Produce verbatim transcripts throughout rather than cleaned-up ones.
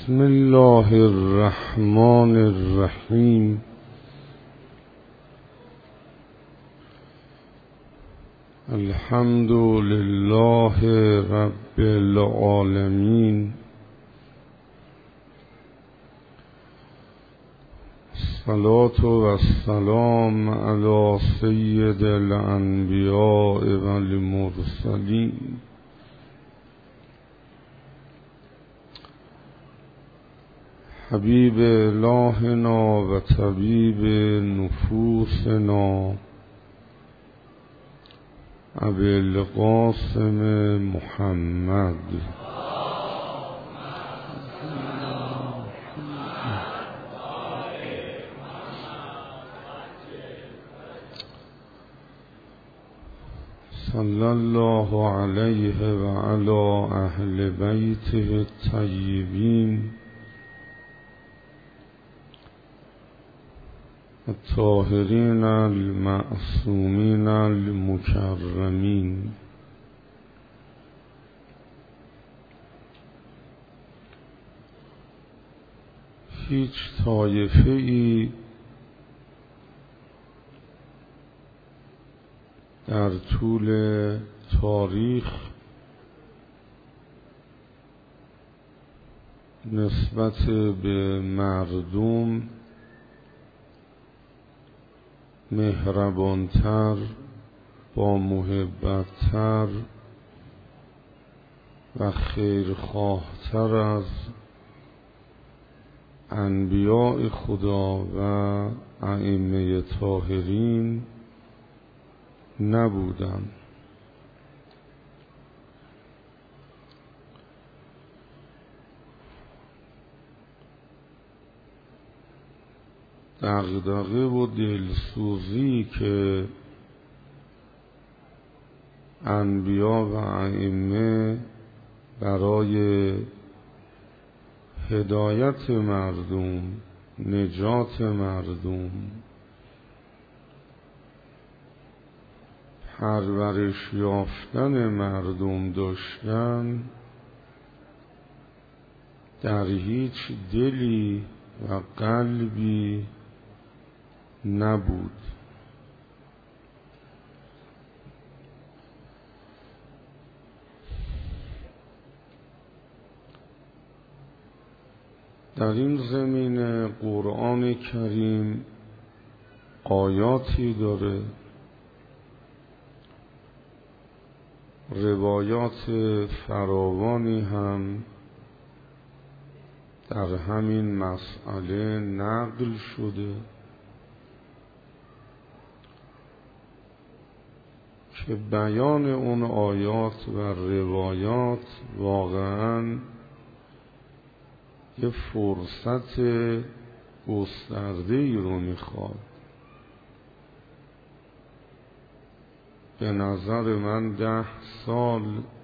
بسم الله الرحمن الرحیم. الحمد لله رب العالمین. الصلاة و السلام علی سید الانبیاء و المرسلین حبیب الهنا و طبیب نفوسنا ابی القاسم محمد. صلی الله علیه و علی اهل بیته الطیبین الطاهرین المعصومین المکرمین. هیچ طایفه ای در طول تاریخ نسبت به مردم مهربانتر، با محبتتر و خیرخواهتر از انبیاء خدا و ائمه طاهرین نبودند. دغدغه و دلسوزی که انبیا و ائمه برای هدایت مردم، نجات مردم، پرورش یافتن مردم داشتن، در هیچ دلی و قلبی نبود. در این زمینه قرآن کریم آیاتی داره، روایات فراوانی هم در همین مسئله نقل شده که بیان اون آیات و روایات واقعاً یه فرصت گسترده‌ای رو میخواد. به نظر من ده سال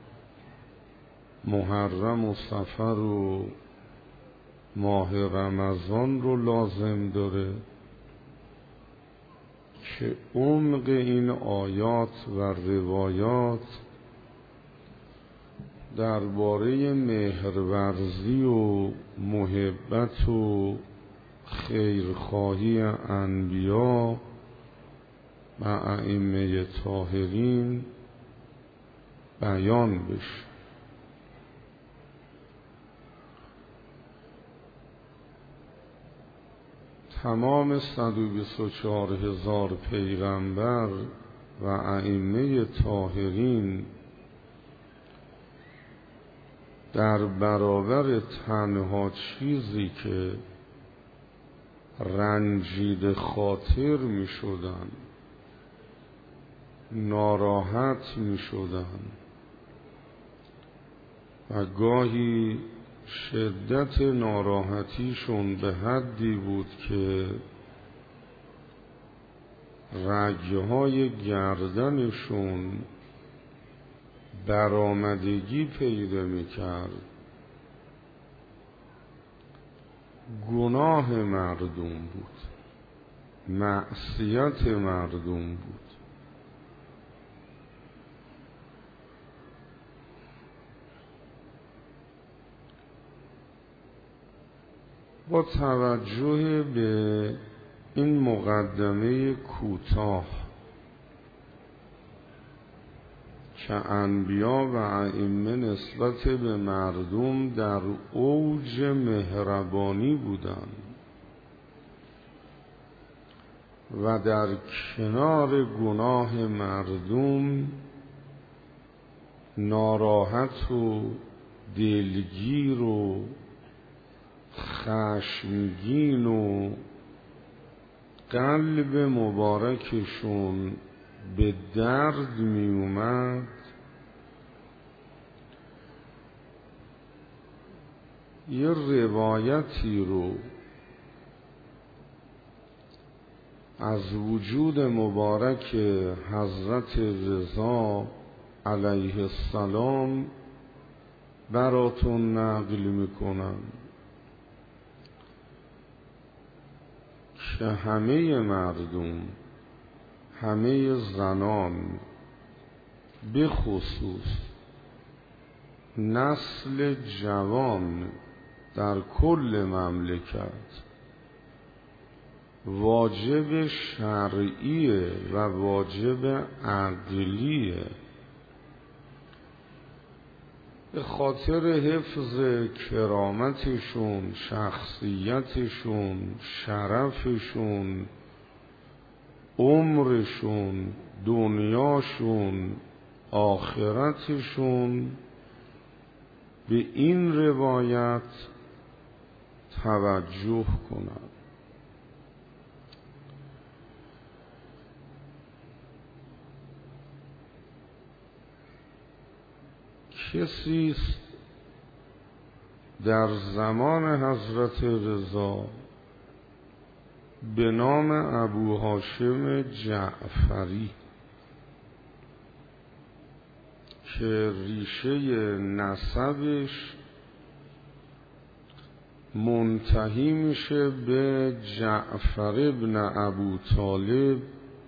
محرم و صفر و ماه رمضان رو لازم داره که عمق این آیات و روایات درباره مهرورزی و محبت و خیرخواهی انبیا و ائمه طاهرین بیان بشه. تمام صد و بیست و چهار هزار پیغمبر و ائمه طاهرین در برابر تنها چیزی که رنجیده خاطر می شدن، ناراحت می شدن و گاهی شدت ناراحتیشون به حدی بود که رگهای گردنشون برآمدگی پیدا می‌کرد. گناه مردم بود، معصیت مردم بود. با توجه به این مقدمه کوتاه که انبیا و ائمه نسبت به مردم در اوج مهربانی بودند و در کنار گناه مردم ناراحت و دلگیر و خشمگین و قلب مبارکشون به درد می اومد، یه روایتی رو از وجود مبارک حضرت رضا علیه السلام براتون نقل میکنم که همه مردم، همه زنان، به خصوص نسل جوان در کل مملکت واجب شرعیه و واجب عقلیه به خاطر حفظ کرامتشون، شخصیتشون، شرفشون، عمرشون، دنیاشون، آخرتشون، به این روایت توجه کنند. کسی است در زمان حضرت رضا به نام ابو هاشم جعفری که ریشه نسبش منتهی میشه به جعفر ابن ابو طالب،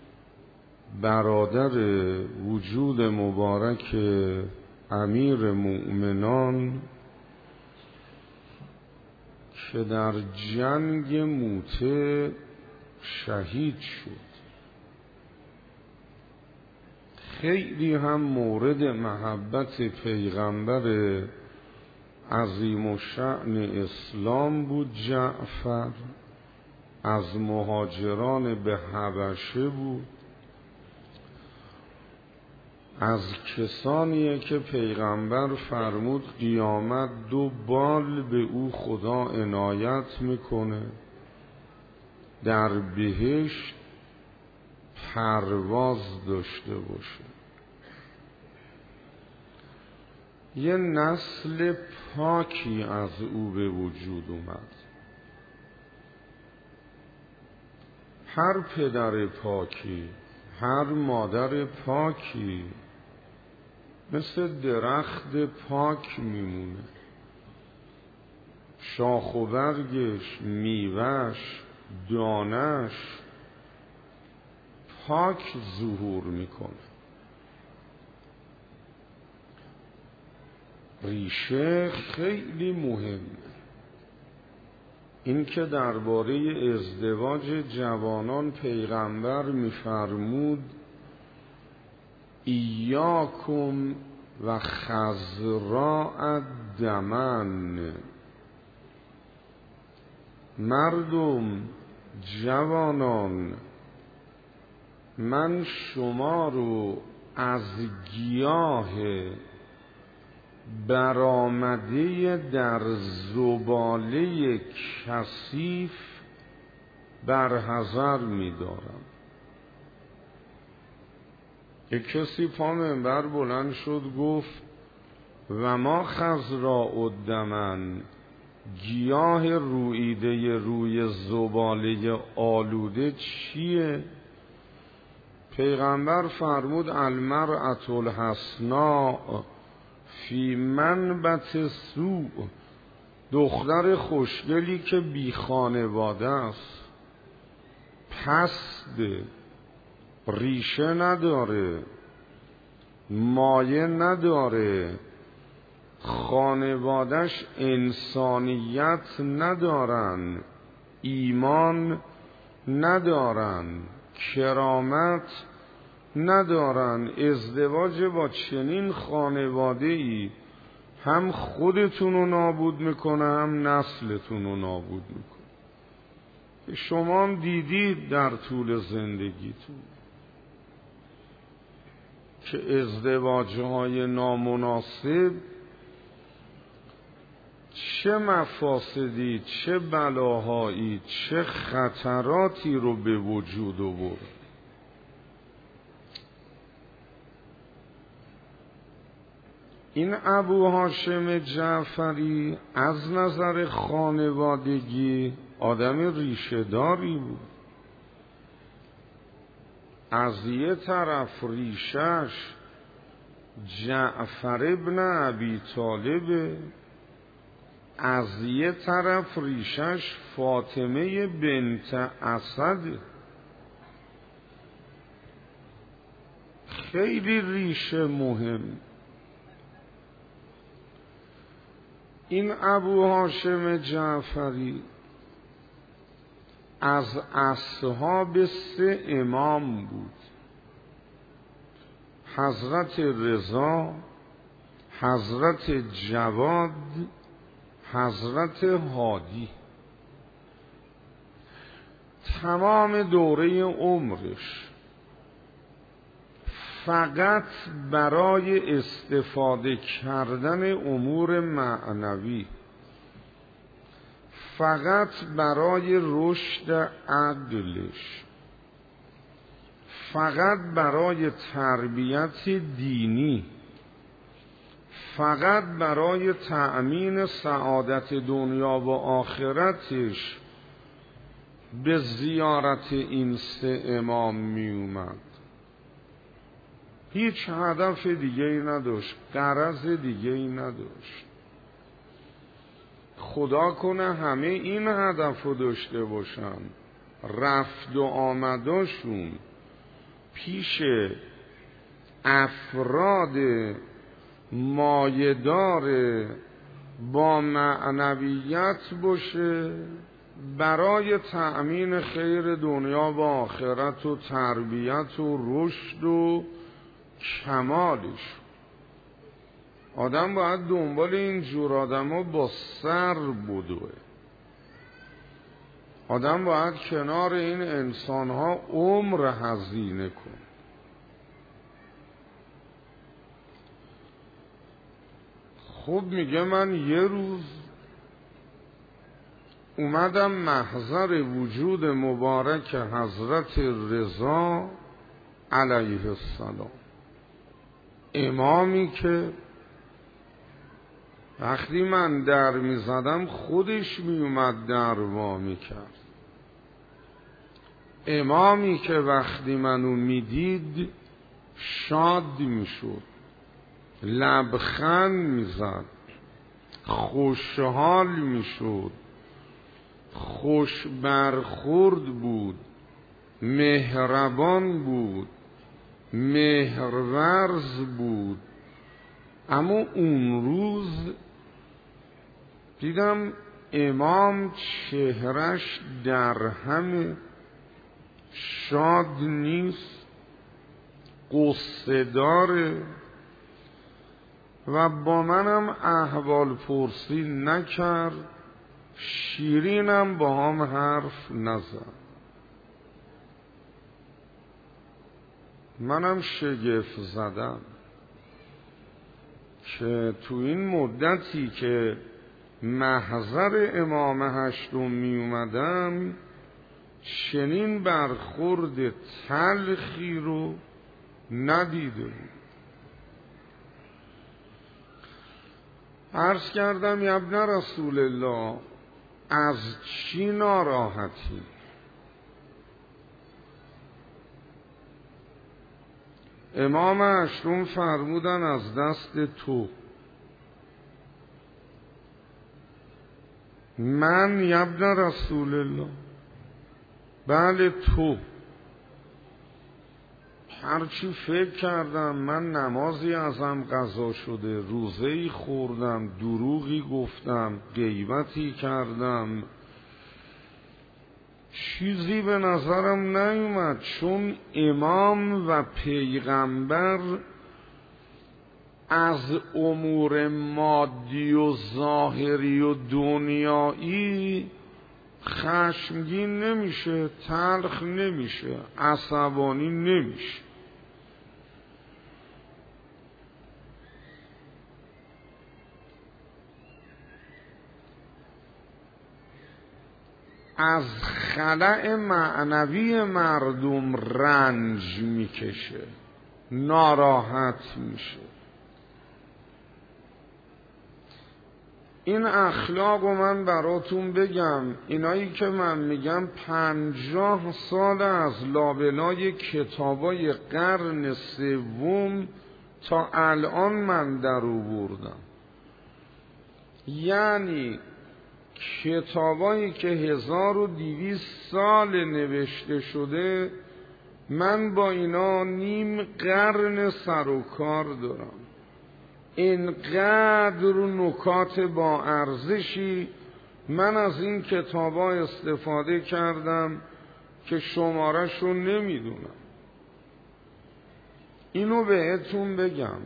برادر وجود مبارک امیر مؤمنان که در جنگ موته شهید شد. خیلی هم مورد محبت پیغمبر عظیم الشأن اسلام بود. جعفر از مهاجران به حبشه بود، از کسانیه که پیغمبر فرمود قیامت دو بال به او خدا عنایت میکنه، در بهشت پرواز داشته باشه. یه نسل پاکی از او به وجود اومد. هر پدر پاکی، هر مادر پاکی مثل درخت پاک میمونه، شاخ و برگش، میوهش، دانش پاک ظهور میکنه. ریشه خیلی مهمه. این که درباره ازدواج جوانان پیغمبر میفرمود ایاکم و خضراء دمن، مردم، جوانان، من شما رو از گیاه برآمده در زباله کثیف برحذر می‌دارم. یک کسی پا منبر بلند شد گفت و ما خضراء الدمن، گیاه رویده روی زباله آلوده چیه؟ پیغمبر فرمود المرأة الحسناء فی منبت سوء، دختر خوشگلی که بی خانواده است، پسته، ریشه نداره، مایه نداره، خانوادش انسانیت ندارن، ایمان ندارن، کرامت ندارن، ازدواج با چنین خانواده ای هم خودتون رو نابود میکنه هم نسلتون رو نابود میکنه. شما هم دیدید در طول زندگیتون که ازدواجهای نامناسب چه مفاسدی، چه بلاهایی، چه خطراتی رو به وجود آورد. این ابو هاشم جعفری از نظر خانوادگی آدم ریشه‌داری بود. از یه طرف ریشش جعفر ابن ابی طالب، از یه طرف ریشش فاطمه بنت اسد. خیلی ریشه مهم. این ابو هاشم جعفری از اصحاب سه امام بود: حضرت رضا، حضرت جواد، حضرت هادی. تمام دوره عمرش فقط برای استفاده کردن امور معنوی، فقط برای رشد عقلش، فقط برای تربیت دینی، فقط برای تأمین سعادت دنیا و آخرتش به زیارت این سه امام می اومد. هیچ هدف دیگه ای نداشت، غرض دیگه ای نداشت. خدا کنه همه این هدف رو داشته باشن، رفت و آمداشون پیش افراد مایه‌دار با معنویت باشه برای تأمین خیر دنیا و آخرت و تربیت و رشد و کمالش. آدم باید دنبال این جور آدم ها با سر بدوه. آدم باید کنار این انسان ها عمر هزینه کنه. خب میگه من یه روز اومدم محضر وجود مبارک حضرت رضا علیه السلام، امامی که وقتی من در می زدم خودش می اومد در وا می کرد، امامی که وقتی منو می دید شاد می شد، لبخند می زد، خوشحال می شد، خوش برخورد بود، مهربان بود، مهرورز بود. اما اون روز دیدم امام چهرش در هم شاد نیست، قصه داره و با منم احوال پرسی نکرد، شیرینم با هم حرف نزد. منم شگفت زدم که تو این مدتی که محضر امام هشتم می اومدم چنین برخورد تلخی رو ندیده بود. عرض کردم یا ابن رسول الله از چی ناراحتی؟ امام هشتم فرمودن از دست تو. من یا ابن رسول الله؟ بله تو. هرچی فکر کردم من نمازی ازم قضا شده، روزه‌ای خوردم، دروغی گفتم، غیبتی کردم، چیزی به نظرم نیومد، چون امام و پیغمبر از امور مادی و ظاهری و دنیایی خشمگین نمیشه، تلخ نمیشه، عصبانی نمیشه. از خلأ معنوی مردم رنج میکشه، ناراحت میشه. این اخلاق رو من براتون بگم، اینایی که من میگم پنجاه سال از لابلای کتابای قرن سوم تا الان من در آوردم. یعنی کتابایی که هزار و دویست سال نوشته شده، من با اینا نیم قرن سر و کار دارم. اینقدر نکات با ارزشی من از این کتابا استفاده کردم که شماره‌شو نمیدونم. اینو بهتون بگم،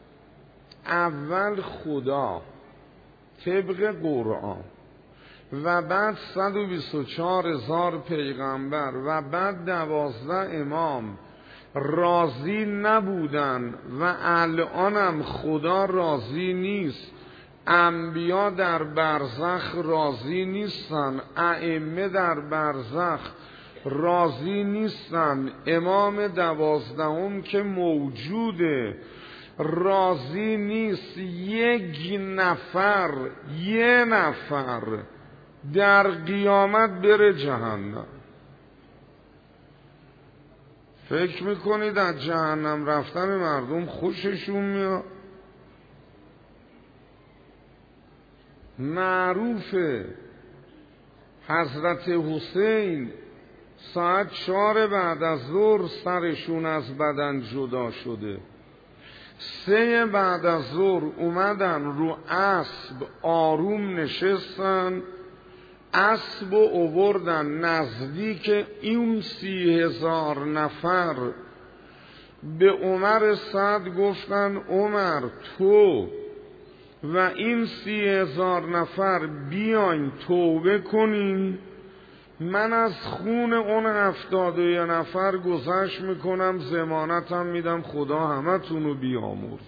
اول خدا طبق قرآن و بعد صد و بیست و چهار هزار پیغمبر و بعد دوازده امام راضی نبودن و الانم خدا راضی نیست. انبیا در برزخ راضی نیستن، ائمه در برزخ راضی نیستن، امام دوازدهم که موجوده راضی نیست. یک نفر یه نفر در قیامت بره جهنم. فکر میکنید از جهنم رفتن مردم خوششون میاد؟ معروفه حضرت حسین ساعت چهار بعد از ظهر سرشون از بدن جدا شده، سه بعد از ظهر اومدن رو اسب آروم نشستن، اسب و اووردن نزدیک این سی هزار نفر به عمر سعد گفتن عمر تو و این سی هزار نفر بیاین توبه کنین، من از خون اون هفتاد و یه نفر گذشت میکنم، ضمانتم میدم خدا همه تونو بیامرز.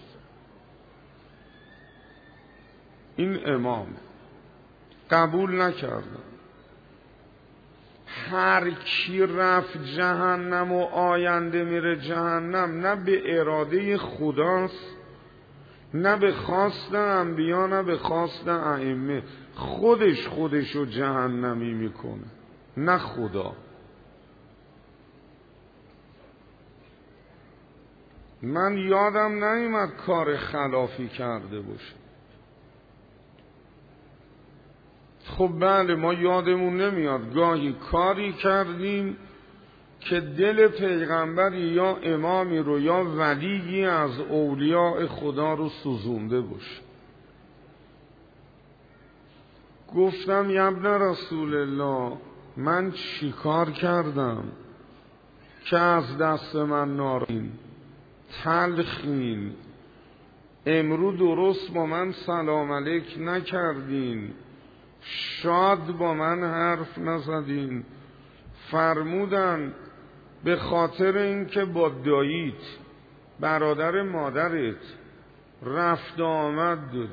این امام قبول نکردن. هر کی رفت جهنم و آینده میره جهنم، نه به اراده خداست، نه به خواست انبیا، نه به خواست ائمه. خودش خودشو جهنمی میکنه، نه خدا. من یادم نمیاد کار خلافی کرده باشه. خب بله، ما یادمون نمیاد گاهی کاری کردیم که دل پیغمبری یا امامی رو یا ولیی از اولیاء خدا رو سوزونده باشه. گفتم یا ابن رسول الله، من چی کار کردم که از دست من نارین تلخین، امرو درست با من سلام علیک نکردین، شاد با من حرف نزدین. فرمودن به خاطر اینکه با داییت برادر مادرت رفت آمد داری.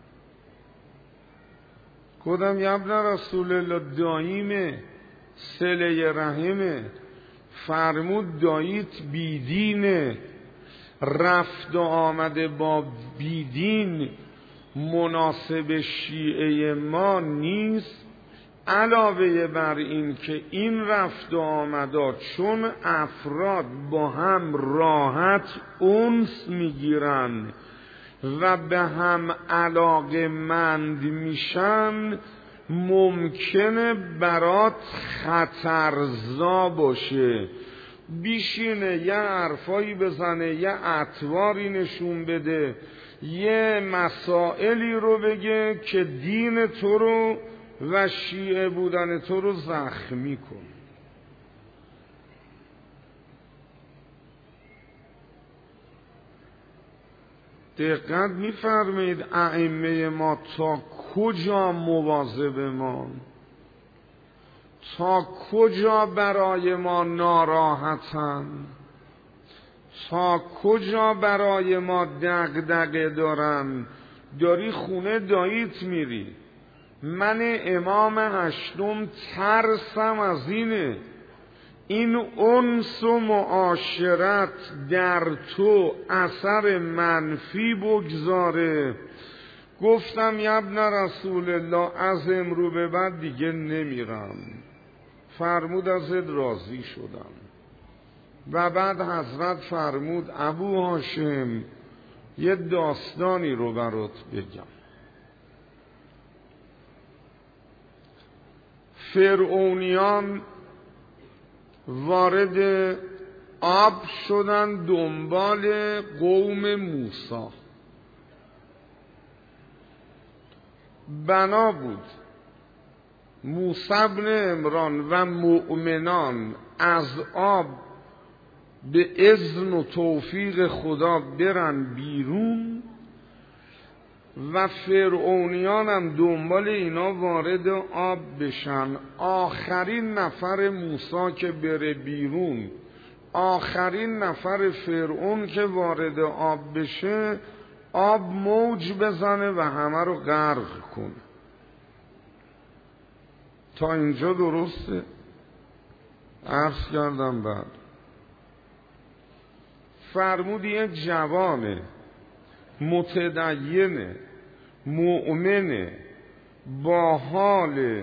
گفتم یا ابن رسول الله، داییمه صله رحمه. فرمود داییت بیدینه، رفت آمده با بیدین مناسب شیعه ما نیست. علاوه بر این که این رفت و آمدا چون افراد با هم راحت انس میگیرن و به هم علاقه‌مند میشن، ممکنه برات خطرزا باشه. بیشینه یه حرفایی بزنه، یه اطواری نشون بده، یه مسائلی رو بگه که دین تو رو و شیعه بودن تو رو زخمی کن. دقت می‌فرمایید ائمه ما تا کجا مواظب ما، تا کجا برای ما ناراحتن، تا کجا برای ما دغدغه دارن. داری خونه داییت میری، من امام هشتم ترسم از اینه این انس و معاشرت در تو اثر منفی بگذاره. گفتم یا ابن رسول الله از امرو به بعد دیگه نمیرم. فرمود ازت راضی شدم. و بعد حضرت فرمود ابو هاشم یه داستانی رو برات بگم. فرعونیان وارد آب شدن دنبال قوم موسی. بنا بود موسی بن عمران و مؤمنان از آب به اذن و توفیق خدا برن بیرون و فرعونیان هم دنبال اینا وارد آب بشن. آخرین نفر موسی که بره بیرون، آخرین نفر فرعون که وارد آب بشه، آب موج بزنه و همه رو غرق کنه. تا اینجا درسته؟ عرض کردم. بعد فرمود یه جوانه متدینه مؤمنه با حال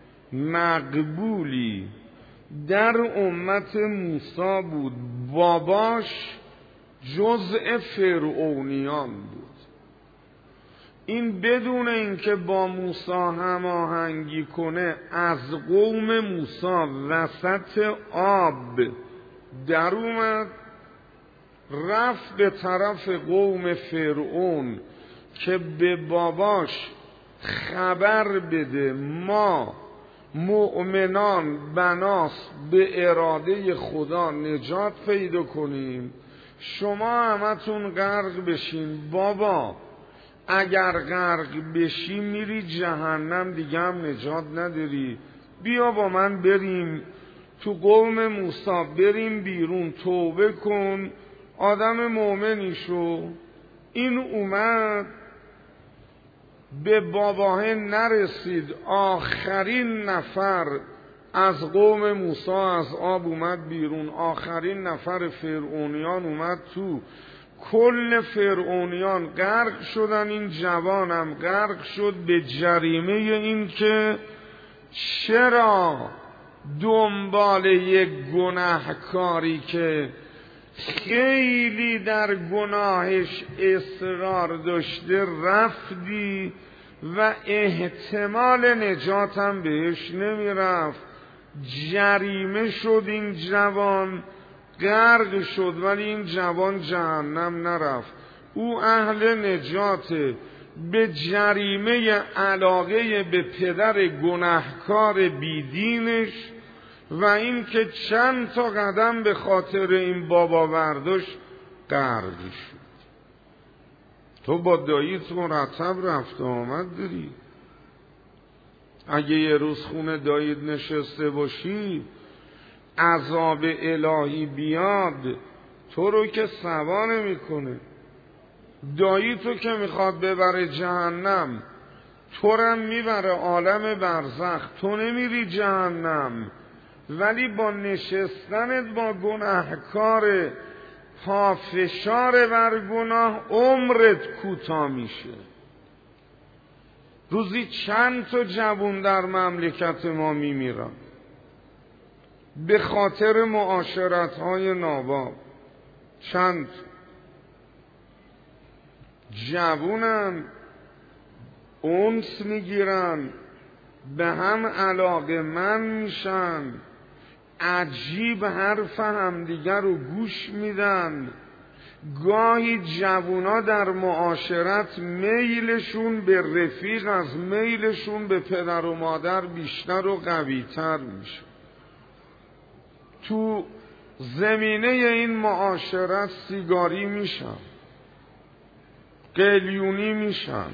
مقبولی در امت موسی بود، باباش جزء فرعونیان بود. این بدون اینکه با موسی هماهنگی کنه از قوم موسی وسط آب در اومد، رفت به طرف قوم فرعون که به باباش خبر بده ما مؤمنان بناس به اراده خدا نجات پیدا کنیم، شما همتون غرق بشین. بابا اگر غرق بشی میری جهنم، دیگه هم نجات نداری، بیا با من بریم تو قوم موسی، بریم بیرون، توبه کن، آدم مؤمنی شو. این اومد به باباه نرسید، آخرین نفر از قوم موسی از آب اومد بیرون، آخرین نفر فرعونیان اومد تو. کل فرعونیان غرق شدن، این جوانم غرق شد به جریمه این که چرا دنبال یک گناهکاری که خیلی در گناهش اصرار داشته رفتی و احتمال نجاتم بهش نمیرفت. جریمه شد، این جوان غرق شد ولی این جوان جهنم نرفت، او اهل نجاته. به جریمه علاقه به پدر گناهکار بیدینش و این که چند تا قدم به خاطر این بابا برداشت غرق شد. تو با داییت مرتب رفت و آمد داری. اگه یه روز خونه داییت نشسته باشی عذاب الهی بیاد تو رو که سوا نمیکنه. دایی تو که میخواد ببره جهنم، تو رم میبره عالم برزخ، تو نمیری جهنم. ولی با نشستنت با گناهکار پافشار بر گناه عمرت کوتاه میشه. روزی چند تا جوون در مملکت ما میمیرن به خاطر معاشرت های ناباب. چند جوونن انس میگیرن، به هم علاقه من میشن، عجیب حرف همدیگر رو گوش میدن. گاهی جوونا در معاشرت میلشون به رفیق از میلشون به پدر و مادر بیشتر و قویتر میشه. تو زمینه این معاشرت سیگاری میشن، قلیونی میشن،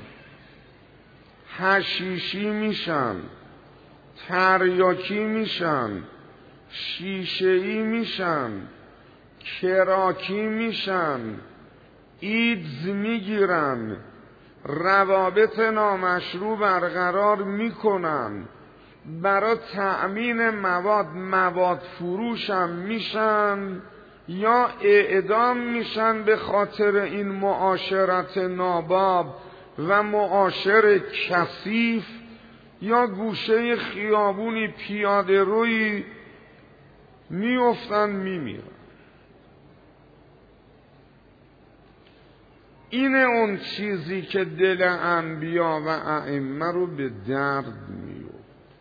حشیشی میشن، تریاکی میشن، شیشه‌ای میشن، کراکی میشن، ایدز میگیرن، روابط نامشروع برقرار میکنن، برای تأمین مواد مواد فروش هم میشن یا اعدام میشن به خاطر این معاشرت ناباب و معاشر کثیف، یا گوشه خیابونی پیاده روی میافتن میمیرن. اینه اون چیزی که دل انبیا و ائمه رو به درد میاره.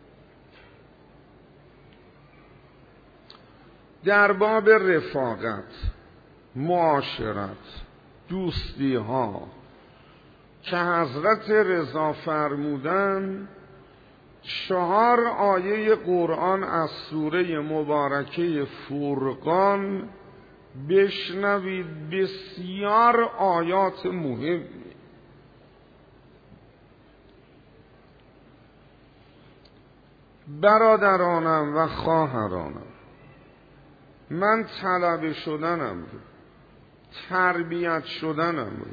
در باب رفاقت، معاشرت، دوستی ها که حضرت رضا فرمودن، چهار آیه قرآن از سوره مبارکه فرقان بشنوید، بسیار آیات مهمی. برادرانم و خواهرانم، من طلب شدنم رو، تربیت شدنم رو،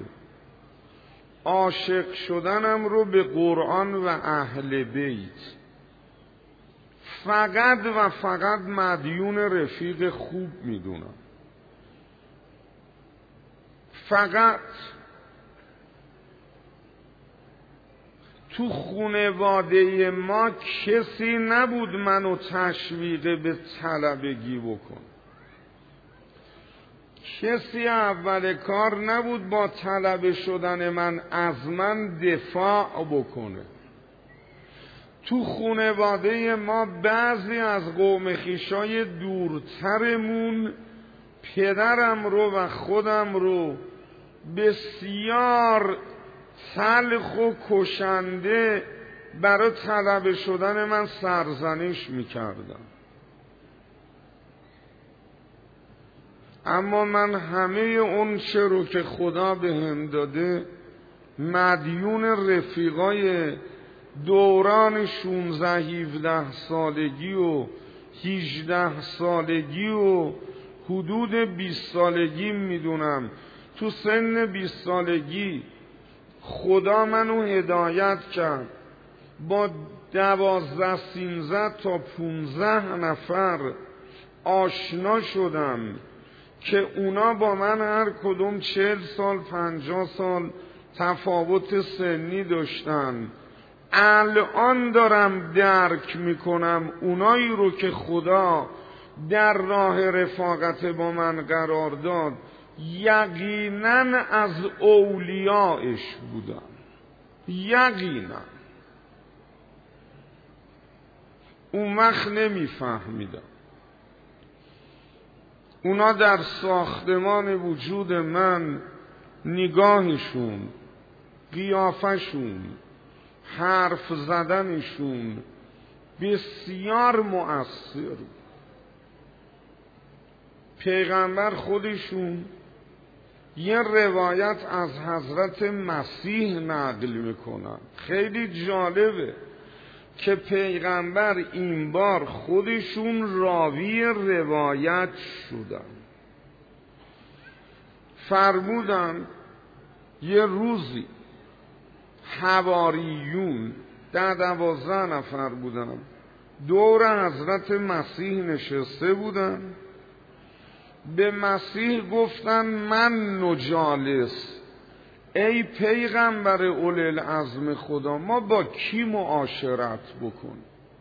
عاشق شدنم رو به قرآن و اهل بیت فقط و فقط مدیون رفیق خوب میدونم. فقط تو خانواده ما کسی نبود منو تشویق به طلبگی بکن، کسی اول کار نبود با طلب شدن من از من دفاع بکنه. تو خانواده ما بعضی از قوم خویشای دورترمون پدرم رو و خودم رو بسیار تلخ و کشنده برای طلب شدن من سرزنش میکردم. اما من همه اون چه رو که خدا به هم داده مدیون رفیقای دوران شونزده هفده سالگی و هجده سالگی و حدود بیست سالگی میدونم. تو سن بیست سالگی خدا منو هدایت کرد، با دوازده سینزده تا پونزده نفر آشنا شدم که اونا با من هر کدوم چهل سال پنجاه سال تفاوت سنی داشتن. الان دارم درک میکنم اونایی رو که خدا در راه رفاقت با من قرار داد یقینا از اولیاءش بودن، یقینا. اون وقت نمیفهمیدم. اونا در ساختمان وجود من نگاهشون، قیافشون، حرف زدنشون بسیار مؤثر. پیغمبر خودشون یه روایت از حضرت مسیح نقل میکنن، خیلی جالبه که پیغمبر این بار خودشون راوی روایت شدن. فرمودن یه روزی حواریون ده دوازده نفر بودن دور حضرت مسیح نشسته بودن. به مسیح گفتن من نجالس، ای پیغمبر اولی العزم خدا، ما با کی معاشرت بکن؟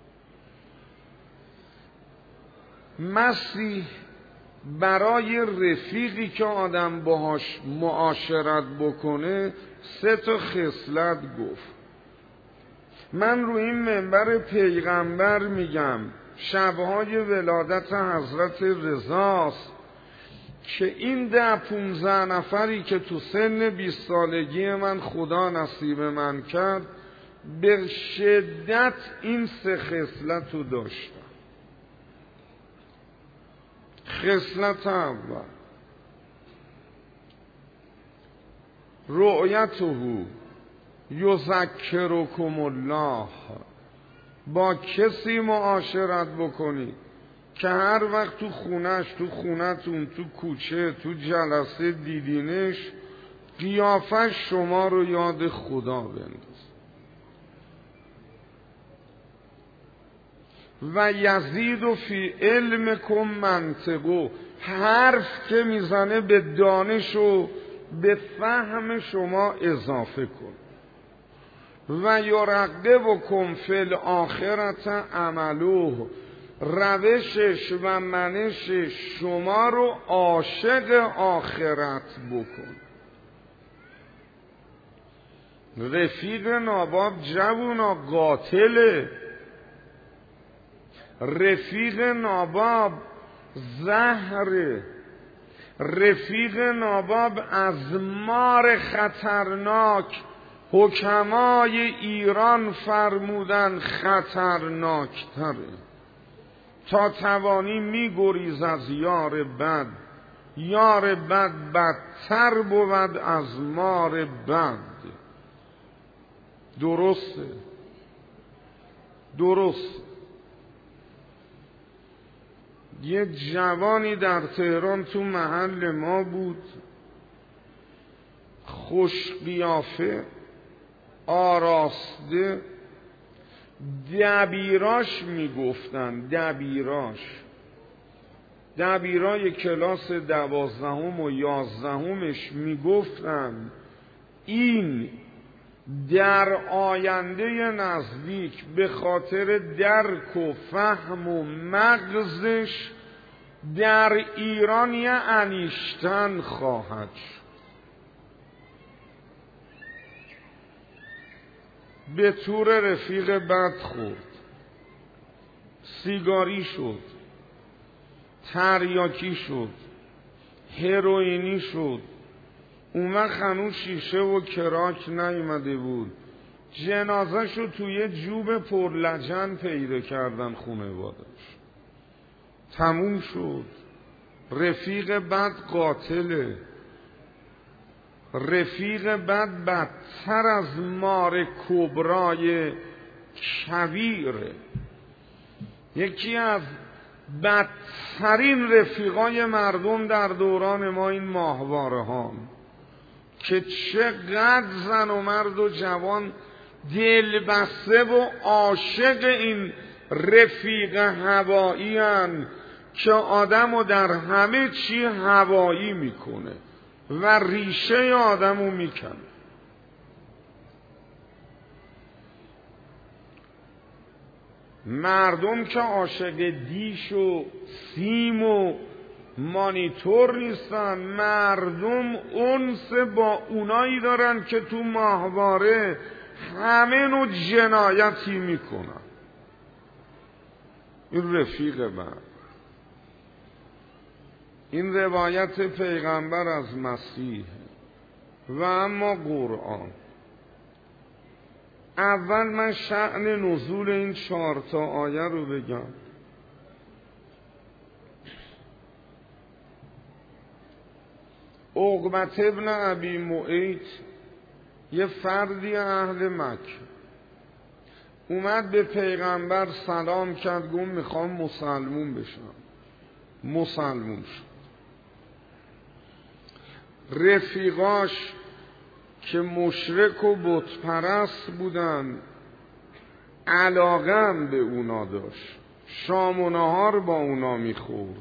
مسیح برای رفیقی که آدم باهاش معاشرت بکنه سه تا خصلت گفت. من رو این منبر پیغمبر میگم شبهای ولادت حضرت رضاست که این ده پونزده نفری که تو سن بیست سالگی من خدا نصیب من کرد به شدت این سه خصلت رو داشتن. خصلت اول رؤیته یذکرکم الله، با کسی معاشرت بکنید که هر وقت تو خونش، تو خونتون، تو کوچه، تو جلسه دیدینش قیافش شما رو یاد خدا بنداز. و یزید فی علمکم منطقو، حرف که میزنه به دانش و به فهم شما اضافه کن. و یرغبکم فی الاخرة عملوه، روشش و منشش شما رو عاشق آخرت بکن. رفیق ناباب جوونا قاتله، رفیق ناباب زهره، رفیق ناباب از مار خطرناک حکمای ایران فرمودن خطرناک تره. تا توانی می گریز از یار بد، یار بد بدتر بود از مار بد. درسته درست. یه جوانی در تهران تو محل ما بود، خوش قیافه، آراسته، دبیراش میگفتن، دبیراش دبیرای کلاس دوازدهم و یازدهمش میگفتن این در آینده نزدیک به خاطر درک و فهم و مغزش در ایران یه انیشتن خواهد شد. به طور رفیق بد خورد، سیگاری شد، تریاکی شد، هروئینی شد. اون وقت هنوز شیشه و کراک نیامده بود. جنازه شو توی جوب پرلجن پیدا کردن خانواده‌اش. تموم شد. رفیق بد قاتله، رفیق بد بدتر از مار کبرای کبیره. یکی از بدترین رفیقای مردم در دوران ما این ماهواره ها که چقدر زن و مرد و جوان دلبسته و عاشق این رفیق هوایی هن که آدمو در همه چی هوایی میکنه و ریشه آدمو میکنه. مردم که عاشق دیش و سیم و مانیتور نیستن، مردم انس با اونایی دارن که تو ماهواره همه نوع جنایتی میکنن. این رفیق من. این روایت پیغمبر از مسیح. و اما قرآن. اول من شأن نزول این چهار تا آیه رو بگم. عقبة ابن ابی معیط، یه فردی اهل مکه، اومد به پیغمبر سلام کرد، گفت میخوام مسلمون بشم. مسلمون شد. رفیقاش که مشرک و بت پرست بودن علاقم به اونا داشت، شام و نهار با اونا میخورد.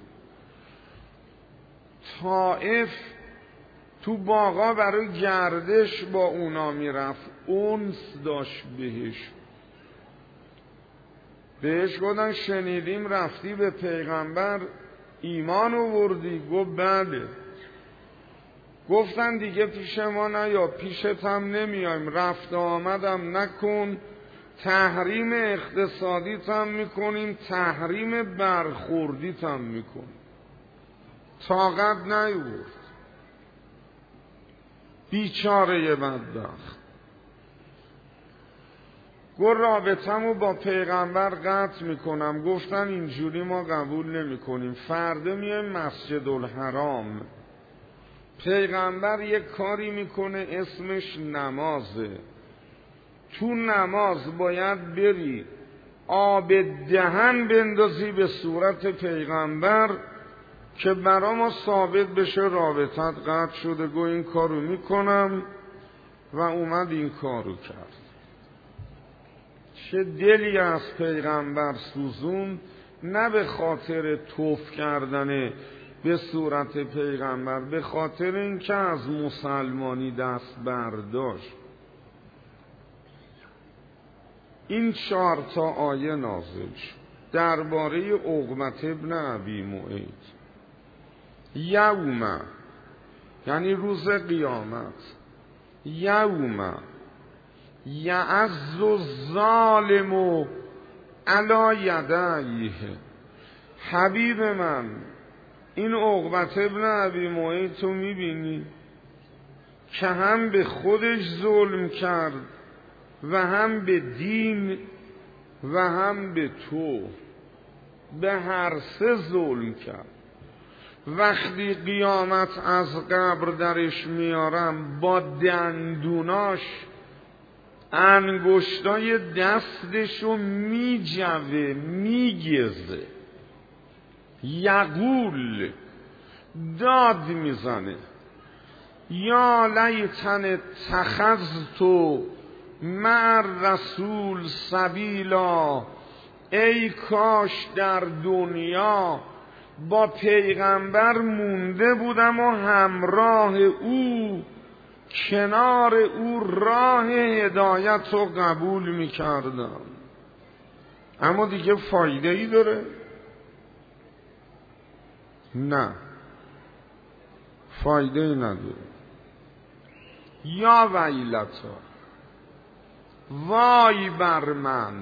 طائف تو باغا برای گردش با اونا میرفت، انس داشت بهش. بهش گفتن شنیدیم رفتی به پیغمبر ایمان آوردی؟ گفت بله. گفتن دیگه پیش ما نیا، پیشت هم نمیایم، رفت آمدم نکن، تحریم اقتصادیت هم میکنیم، تحریم برخوردیت هم میکنیم. طاقت نیورد، بیچاره بدبخت. گفت رابطه‌مو با پیغمبر قطع میکنم. گفتن اینجوری ما قبول نمیکنیم، فردا میایم مسجد الحرام، پیغمبر یک کاری میکنه اسمش نمازه، تو نماز باید بری آب دهن بندازی به صورت پیغمبر که برا ما ثابت بشه رابطت قطع شده. گو این کارو میکنم و اومد این کارو کرد. چه دلی از پیغمبر سوزون، نه به خاطر توف کردن به صورت پیغمبر، به خاطر اینکه از مسلمانی دست برداشت. این چهار تا آیه نازل شد درباره عقبة ابن ابی معیط. یوم یعنی روز قیامت، یوم یعز الظالم علی یدیه. حبیب من، این عقبة ابن ابی معیط تو میبینی که هم به خودش ظلم کرد و هم به دین و هم به تو، به هر سه ظلم کرد. وقتی قیامت از قبر درش میارم با دندوناش انگشتای دستشو میجوه میگزه، یقول داد میزنه یا لیتن اتخذت مع رسول سبیلا، ای کاش در دنیا با پیغمبر مونده بودم و همراه او کنار او راه هدایت رو قبول میکردم. اما دیگه فایده ای داره؟ نه، فایده ای نداره. یا ویلتا، وای بر من،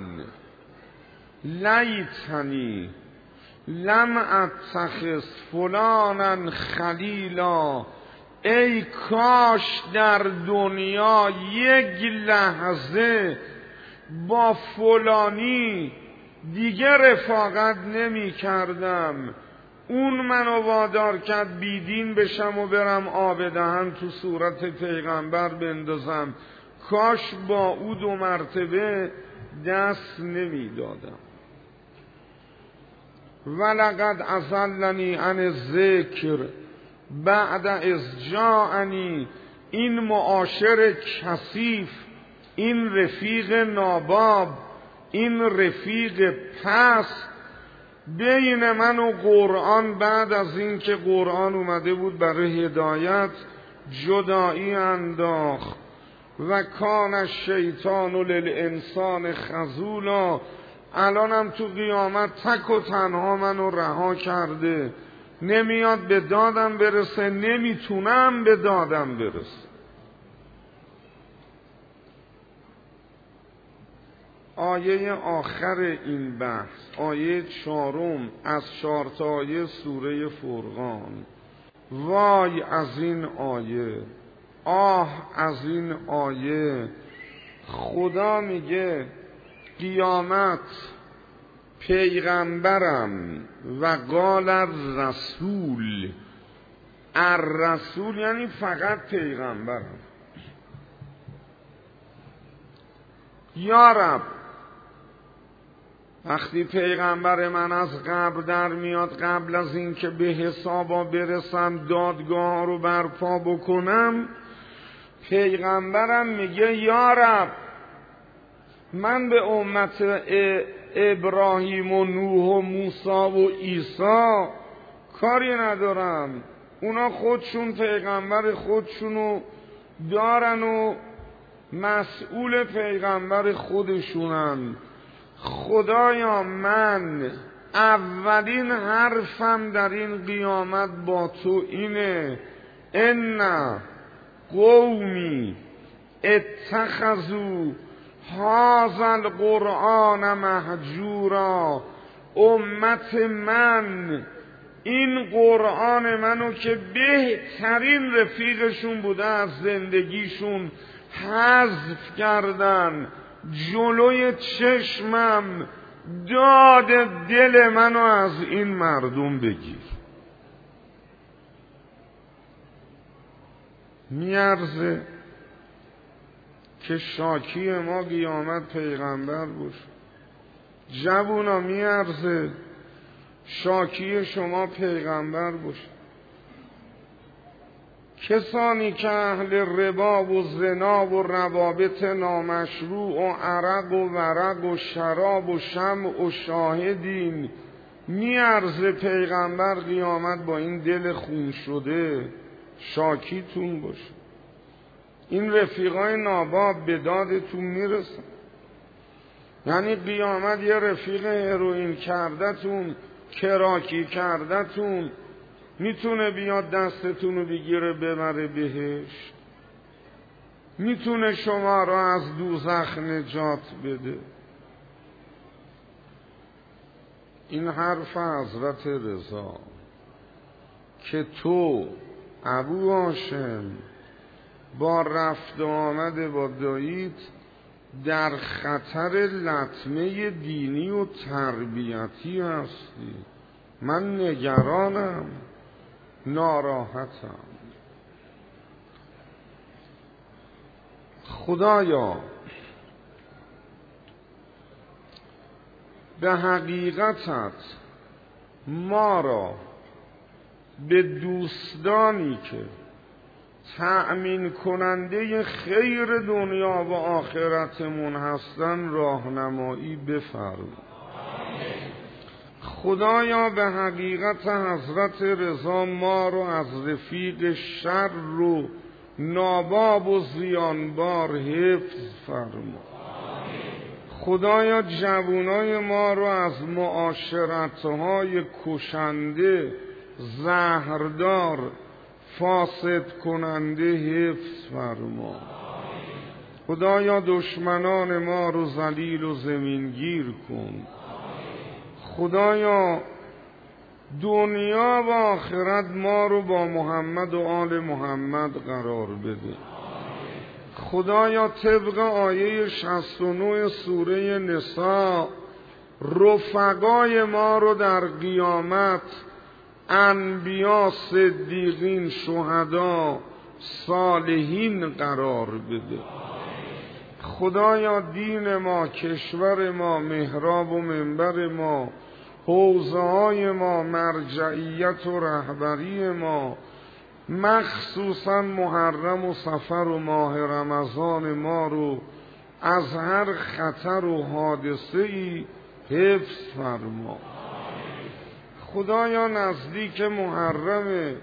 لیتنی لم اتخذ فلانا خلیلا، ای کاش در دنیا یک لحظه با فلانی دیگه رفاقت نمی کردم. اون منو وادار کرد بیدین بشم و برم آب دهن تو صورت پیغمبر بندازم، کاش با او دو مرتبه دست نمی دادم. ولقد اضلنی عن الذکر بعد اذ جاءنی. این معاشر کثیف، این رفیق ناباب، این رفیق پست بین من و قرآن بعد از این که قرآن اومده بود برای هدایت جدایی انداخت. و کان الشیطان للانسان خذولا. الانم تو قیامت تک و تنها منو رها کرده، نمیاد به دادم برسه، نمیتونم به دادم برسه. آیه آخر این بحث، آیه چهارم از چهار تا آیه سوره فرقان. وای از این آیه، آه از این آیه. خدا میگه قیامت پیغمبرم و قال الرسول. الرسول یعنی فقط پیغمبرم. یا رب، وقتی پیغمبر من از قبر در میاد، قبل از این که به حسابا برسم دادگاه رو برپا بکنم، پیغمبرم میگه یا رب، من به امت ابراهیم و نوح و موسی و عیسی کاری ندارم، اونا خودشون پیغمبر خودشونو دارن و مسئول پیغمبر خودشونن. خدایا من اولین حرفم در این قیامت با تو اینه، ان قومی اتخذوا هذا القرآن مهجورا، امت من این قرآن منو که بهترین رفیقشون بوده از زندگیشون حذف کردن، جلوی چشمم داد دل منو از این مردم بگیر. میارزه که شاکی ما قیامت پیغمبر باشه؟ جوونا میارزه شاکی شما پیغمبر باشه؟ کسانی که اهل ربا و زنا و روابط نامشروع و عرق و ورق و شراب و شمع و شاهدین، میارزه پیغمبر قیامت با این دل خون شده شاکیتون باشه؟ این رفیقای ناباب به دادتون میرسن؟ یعنی قیامت یه رفیق هروئین کردتون، کراکی کردتون میتونه بیاد دستتون رو بگیره ببره بهشت؟ میتونه شما را از دوزخ نجات بده؟ این حرف حضرت رضا که تو ابو هاشم با رفت و آمد با داییت در خطر لطمه دینی و تربیتی هستی، من نگرانم، ناراحتم. خدایا به حقیقتت ما را به دوستانی که تأمین کننده خیر دنیا و آخرتمون هستن راهنمایی بفرما. خدایا به حقیقت حضرت رضا ما رو از رفیق شر و ناباب و زیانبار حفظ فرما. خدایا جوانای ما رو از معاشرت‌های کشنده، زهردار، فاسد کننده حفظ فرما. خدایا دشمنان ما رو ذلیل و زمینگیر کن. خدایا دنیا و آخرت ما رو با محمد و آل محمد قرار بده. خدایا طبق آیه شصت و نه سوره نساء رفقای ما رو در قیامت انبیا، صدیقین، شهدا، صالحین قرار بده. خدایا دین ما، کشور ما، محراب و منبر ما، حوزه های ما، مرجعیت و رهبری ما، مخصوصا محرم و صفر و ماه رمضان ما رو از هر خطر و حادثه ای حفظ فرما. خدایا نزدیک محرم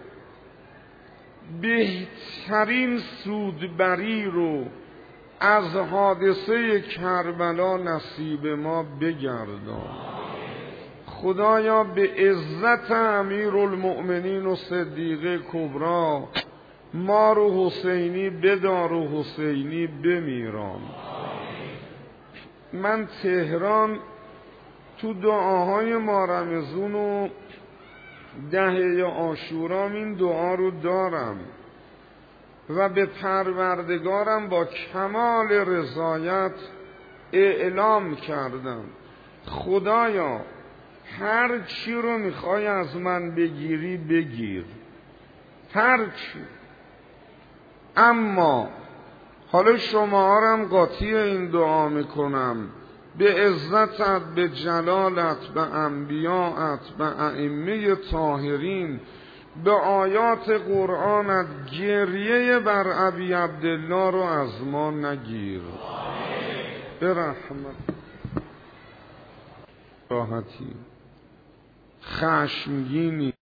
بهترین سودبری رو از حادثه کربلا نصیب ما بگردان. خدایا به عزت امیرالمؤمنین و صدیقه کبرا ما رو حسینی بدار و حسینی بمیران. من تهران تو دعاهای ما رمضان و دهه عاشورام این دعا رو دارم و به پروردگارم با کمال رضایت اعلام کردم خدایا هر چی رو میخوای از من بگیری بگیر، هر چی، اما حالا شما هم قاطی این دعا میکنم به عزتت، به جلالت، به انبیاءت، به ائمه طاهرین، به آیات قرآنت گریه بر ابی عبدالله رو از ما نگیر. به رحمت راحتی خشمگینی